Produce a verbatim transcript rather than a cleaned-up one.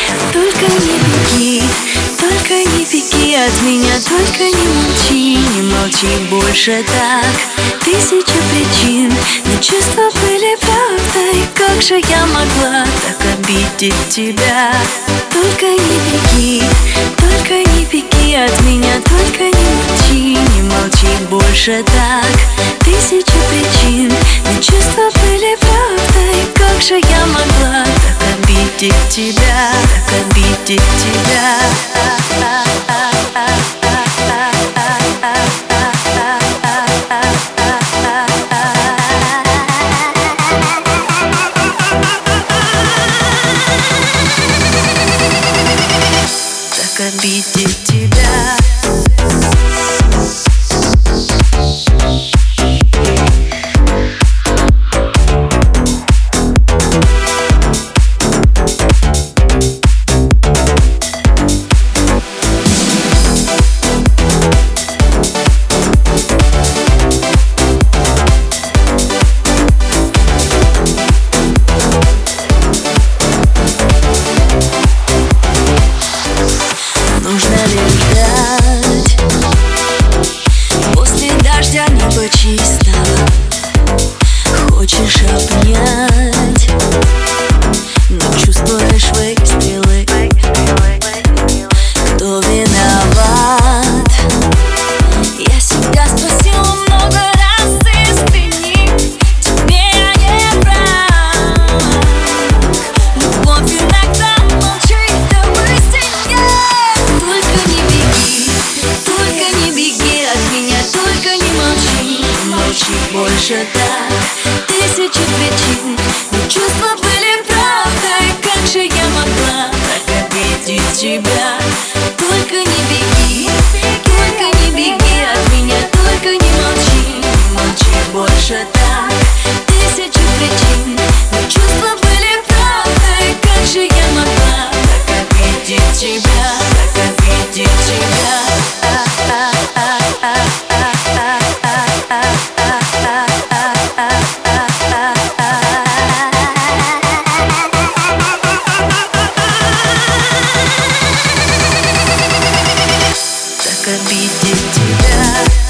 только не беги, только не беги от меня, только не молчи, не молчи больше так. Тысяча причин, но чувства были правдой. Как же я могла так обидеть тебя? Только не беги, только не беги от меня, только не молчи, не молчи больше так. Тысяча причин, но чувства были правдой. Как же я могла так обидеть тебя, так обидеть тебя? Так обидеть тебя. Нужно ли ждать? После дождя небо чисто. Хочешь обнять, но чувствуешь выстрелы. Кто виноват? Я себя спросила много раз, искренне. Тебе я не враг. Любовь иногда молчит до истине. Только не беги, только не беги от меня, только не молчи, не молчи больше так. Тысячи причин, но чувства были правдой. Как же я могла так обидеть тебя? Только не беги, только не беги от меня, только не молчи, не молчи больше так. Тысячи причин, но чувства были правдой. Как же я могла так обидеть тебя, так обидеть тебя? Так обидеть тебя.